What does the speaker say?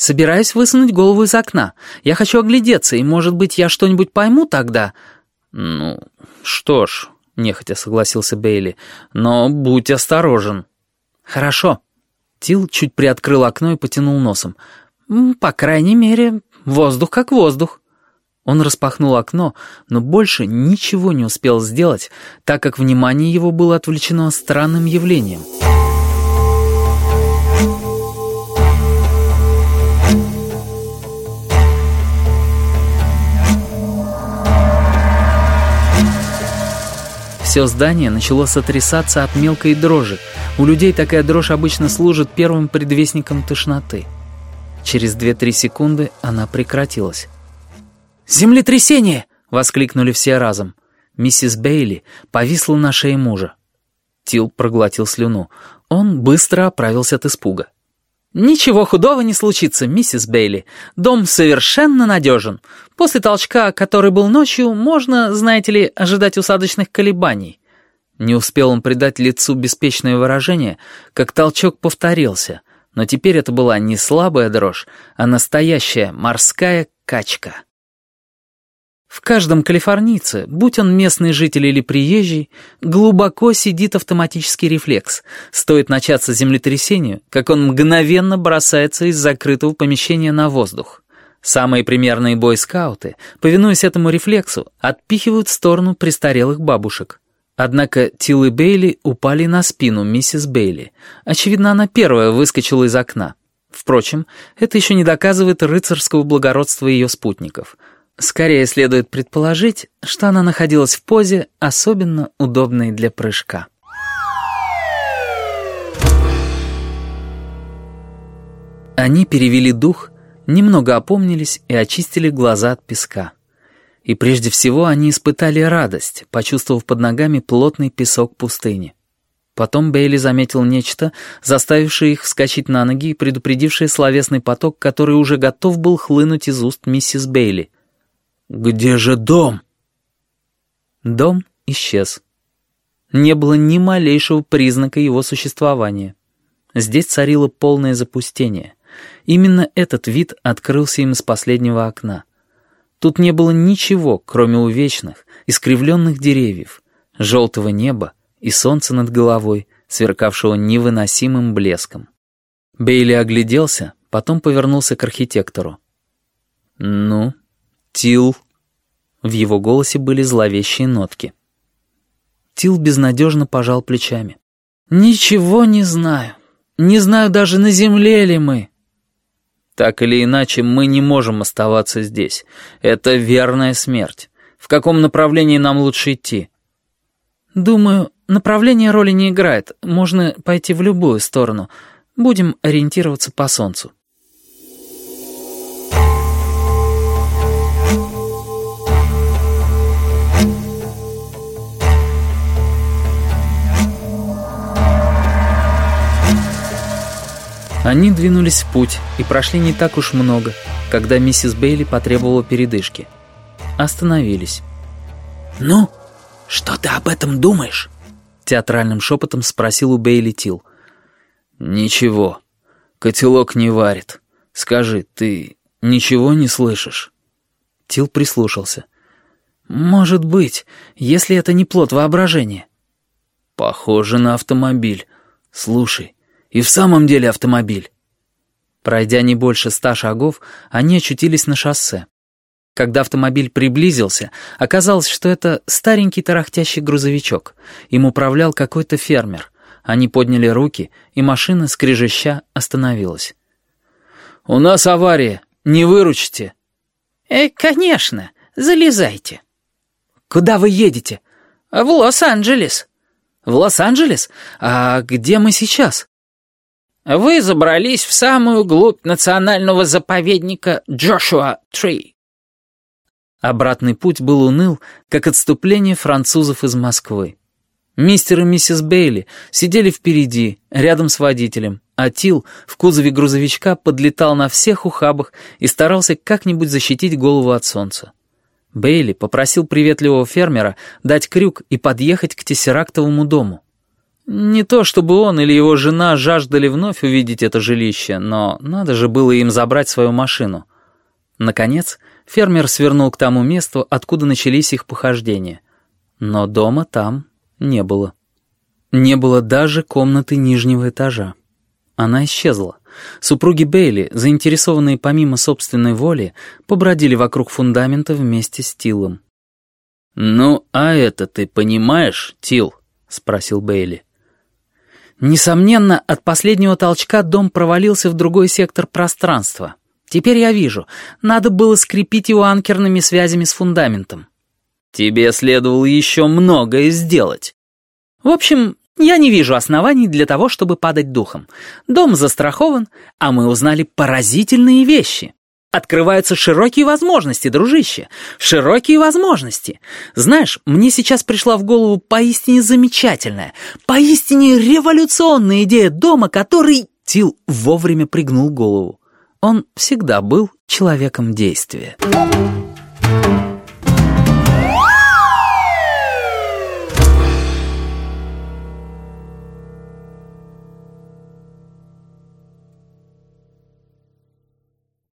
«Собираюсь высунуть голову из окна. Я хочу оглядеться, и, может быть, я что-нибудь пойму тогда?» «Ну, что ж», — нехотя согласился Бейли, — «но будь осторожен». «Хорошо». Тил чуть приоткрыл окно и потянул носом. «По крайней мере, воздух как воздух». Он распахнул окно, но больше ничего не успел сделать, так как внимание его было отвлечено странным явлением. Все здание начало сотрясаться от мелкой дрожи. У людей такая дрожь обычно служит первым предвестником тошноты. Через 2-3 секунды она прекратилась. «Землетрясение!» — воскликнули все разом. Миссис Бейли повисла на шее мужа. Тил проглотил слюну. Он быстро оправился от испуга. «Ничего худого не случится, миссис Бейли. Дом совершенно надежен. После толчка, который был ночью, можно, знаете ли, ожидать усадочных колебаний». Не успел он придать лицу беспечное выражение, как толчок повторился, но теперь это была не слабая дрожь, а настоящая морская качка. В каждом калифорнийце, будь он местный житель или приезжий, глубоко сидит автоматический рефлекс. Стоит начаться землетрясению, как он мгновенно бросается из закрытого помещения на воздух. Самые примерные бойскауты, повинуясь этому рефлексу, отпихивают в сторону престарелых бабушек. Однако Тил и Бейли упали на спину миссис Бейли. Очевидно, она первая выскочила из окна. Впрочем, это еще не доказывает рыцарского благородства ее спутников. Скорее следует предположить, что она находилась в позе, особенно удобной для прыжка. Они перевели дух, немного опомнились и очистили глаза от песка. И прежде всего они испытали радость, почувствовав под ногами плотный песок пустыни. Потом Бейли заметил нечто, заставившее их вскочить на ноги и предупредившее словесный поток, который уже готов был хлынуть из уст миссис Бейли. «Где же дом?» Дом исчез. Не было ни малейшего признака его существования. Здесь царило полное запустение. Именно этот вид открылся им из последнего окна. Тут не было ничего, кроме увечных, искривленных деревьев, желтого неба и солнца над головой, сверкавшего невыносимым блеском. Бейли огляделся, потом повернулся к архитектору. «Ну, Тил...» В его голосе были зловещие нотки. Тил безнадежно пожал плечами. «Ничего не знаю. Не знаю даже, на земле ли мы». «Так или иначе, мы не можем оставаться здесь. Это верная смерть. В каком направлении нам лучше идти?» «Думаю, направление роли не играет. Можно пойти в любую сторону. Будем ориентироваться по солнцу». Они двинулись в путь и прошли не так уж много, когда миссис Бейли потребовала передышки. Остановились. «Ну, что ты об этом думаешь?» Театральным шепотом спросил у Бейли Тил. «Ничего. Котелок не варит. Скажи, ты ничего не слышишь?» Тил прислушался. «Может быть, если это не плод воображения». «Похоже на автомобиль. Слушай, и в самом деле автомобиль». Пройдя не больше 100 шагов, они очутились на шоссе. Когда автомобиль приблизился, оказалось, что это старенький тарахтящий грузовичок. Им управлял какой-то фермер. Они подняли руки, и машина, скрежеща, остановилась. «У нас авария. Не выручите?» «Конечно. Залезайте». «Куда вы едете?» «В Лос-Анджелес». «В Лос-Анджелес? А где мы сейчас?» «Вы забрались в самую глубь национального заповедника Джошуа-Три». Обратный путь был уныл, как отступление французов из Москвы. Мистер и миссис Бейли сидели впереди, рядом с водителем, а Тил в кузове грузовичка подлетал на всех ухабах и старался как-нибудь защитить голову от солнца. Бейли попросил приветливого фермера дать крюк и подъехать к тессерактовому дому. Не то чтобы он или его жена жаждали вновь увидеть это жилище, но надо же было им забрать свою машину. Наконец, фермер свернул к тому месту, откуда начались их похождения. Но дома там не было. Не было даже комнаты нижнего этажа. Она исчезла. Супруги Бейли, заинтересованные помимо собственной воли, побродили вокруг фундамента вместе с Тилом. «Ну, а это ты понимаешь, Тил?» — спросил Бейли. «Несомненно, от последнего толчка дом провалился в другой сектор пространства. Теперь я вижу, надо было скрепить его анкерными связями с фундаментом». «Тебе следовало еще многое сделать». «В общем, я не вижу оснований для того, чтобы падать духом. Дом застрахован, а мы узнали поразительные вещи. Открываются широкие возможности, дружище, широкие возможности. Знаешь, мне сейчас пришла в голову поистине замечательная, поистине революционная идея дома, который...» Тил вовремя пригнул голову. Он всегда был человеком действия.